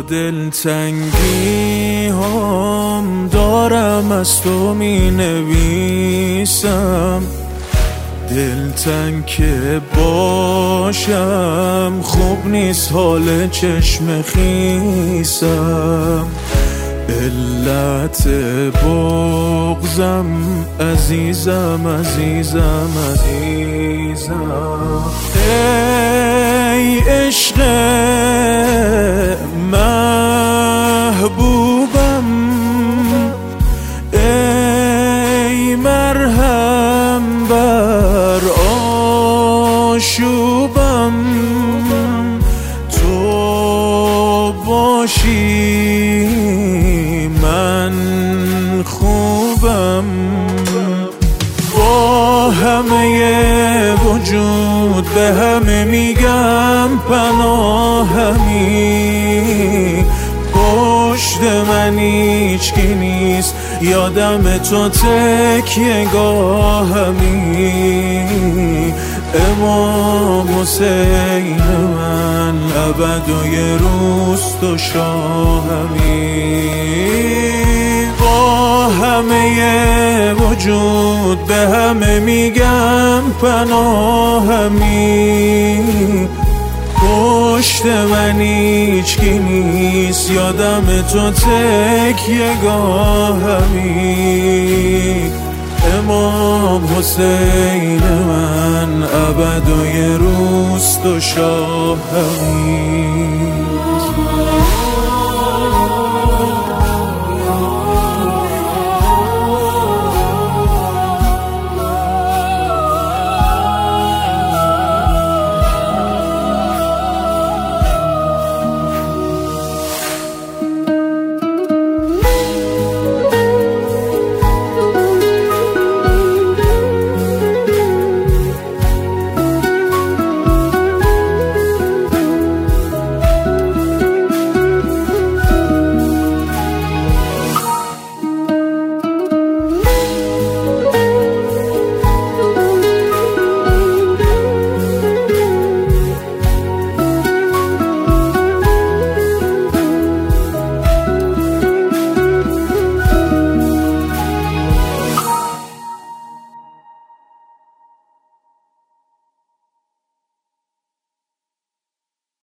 دلتنگی هم دارم از تو می نویسم، دلتنگ که باشم خوب نیست حال چشم خیسم. علت بغضم عزیزم عزیزم عزیزم. ای عشق محبوبم، ای مرهم بر آشوبم، تو باشی من خوبم. با همه وجود به همه میگم پناهمی، پشت من هیچکی نیست، یادم تو تکیه گاهمی. امام حسین من ابد و یه روز تو شاهمی. با همه وجود به همه میگم پناهمی، پشت من هیچکی نیست، یادم تو تکیه گاهمی. امام حسین من ابد و یه روز تو شاهمی.